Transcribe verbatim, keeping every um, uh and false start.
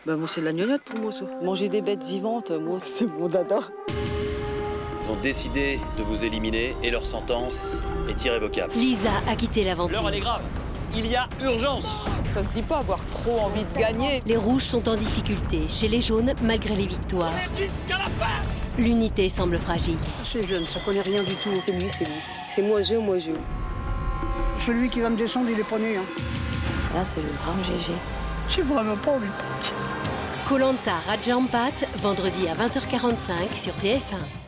Bah moi c'est de la gnognotte pour moi ça. Manger des bêtes vivantes, moi c'est mon dada. Ils ont décidé de vous éliminer et leur sentence est irrévocable. Lisa a quitté l'aventure. L'heure elle est grave. Il y a urgence. Ça se dit pas avoir trop envie de gagner. Les rouges sont en difficulté. Chez les jaunes, malgré les victoires, l'unité semble fragile. C'est jeune, ça connaît rien du tout. C'est lui, c'est lui. C'est moi je, moi je. Celui qui va me descendre, il est prené. Hein. Là c'est le drame G G. J'ai vraiment pas envie de partir. Koh Lanta Raja Ampat, vendredi à vingt heures quarante-cinq sur T F un.